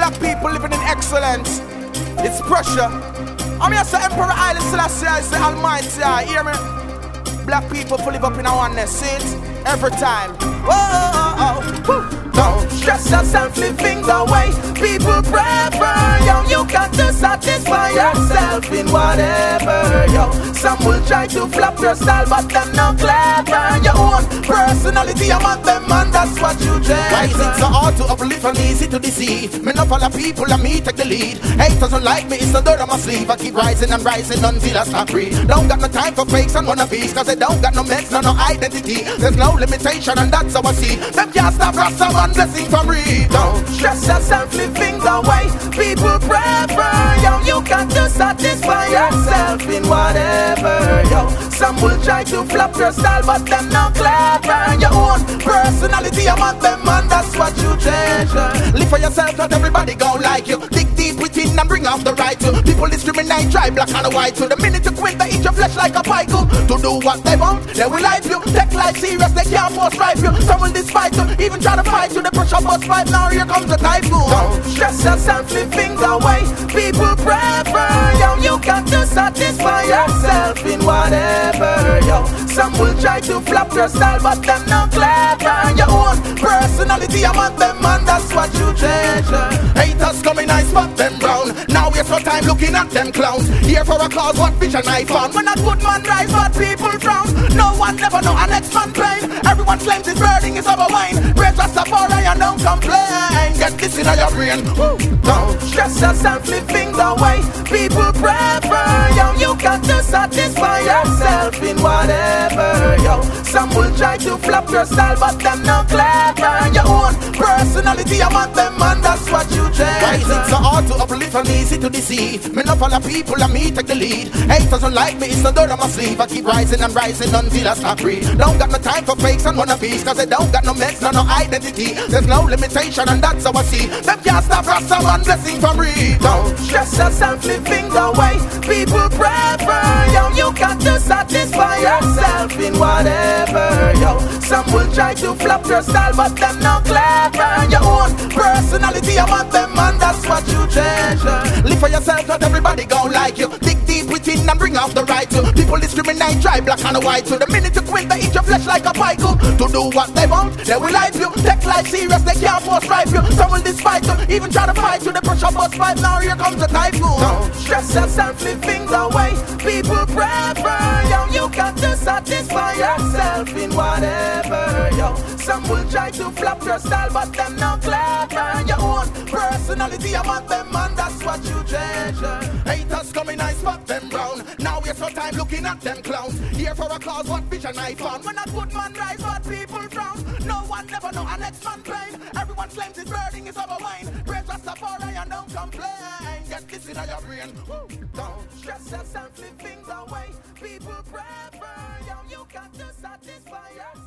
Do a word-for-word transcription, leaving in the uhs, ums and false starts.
black people living in excellence. It's pressure. I'm here to Emperor Island Selassie, I say Almighty, I hear me? Black people full live up in our oneness, see it? Every time. Whoa, whoa. Don't stress yourself, living the way people prefer. Yo, you got to satisfy yourself in whatever. Yo, some will try to flop your style, but them not clever. Your own personality among them, and that's what you treasure. Why is it so hard to uplift and easy to deceive? Me no follow people and me take the lead. Haters don't like me, it's the dirt on my sleeve. I keep rising and rising until I stop free. Don't got no time for fakes and wannabes, cause they don't got no mess, no no identity. There's no limitation and that's how I see. Them can't stop Rasta one blessing from read. Don't stress yourself, living the way people prefer. Yo, you got to satisfy yourself in whatever. Yo, some will try to flop your style, but them not clever. Your own personality among them, and that's what you treasure. Live for yourself, not everybody gon' like you. Dig deep within and bring out the right to. People discriminate, try black and white to. The minute you quit, they eat your flesh like a pike. To do what they want, they will life you. Take life serious, they can't force drive you. Some will despite you, even try to fight you. The pressure must fight, now here comes the typhoon. Don't stress yourself, living the way people prefer. Yo, you got to satisfy yourself in whatever. Yo, some will try to flop your style, but them not clever. Your own personality among them, and that's what you treasure. Haters coming, I spot them brown. Now we're so time looking at them clowns. Here for a cause, what vision I found. When a good man rise, but people frown. No one never know an next man pain. Everyone claims his burning is over wine. Praise Rastafari and don't complain. Get this in your brain. Woo. Don't stress yourself, living the way people prefer. Yo, you got to satisfy yourself in whatever. Yo, some will try to flop your style, but them not clever. Your own personality among them, and that's what you treasure. Why is it so hard to uplift and easy to deceive? Me no follow people and me take the lead. Haters don't like me, it's the dirt on my sleeve. I keep rising and rising until I stop free. Don't got no time for fakes and wannabes, cause they don't got no mess, no no identity. There's no limitation and that's how I see. Them can't stop Rasta one blessing from read. Don't stress yourself, living the way people prefer. Yo, you got to satisfy yourself in whatever. Yo, some will try to flop your style, but them not clever. Your own personality among them, and that's what you treasure. Live for yourself, not everybody gon' like you. Dig deep within and bring out the right to. People discriminate, try black and white to. The minute you quit, they eat your flesh like a pike. To do what they want, they will life you. Take life serious, they can't force drive you. Some will despite you, even try to fight you. The pressure must fight, now here comes the typhoon. Don't stress yourself, living the way people prefer. Yo, you got to satisfy yourself in whatever. Yo, some will try to flop your style, but them not clever. Your own personality among them, and that's what you treasure. Haters coming, I spot them brown. Now we're so time looking at them clowns. Here for a cause, what vision I found. When a good man rise, but people frown. No one never know an next man pain. Everyone claims his burning is over wine. Praise Rastafari and don't complain. Get this in your brain. Woo. Don't stress yourself, living the way people prefer. Yo, you got to satisfy yourself.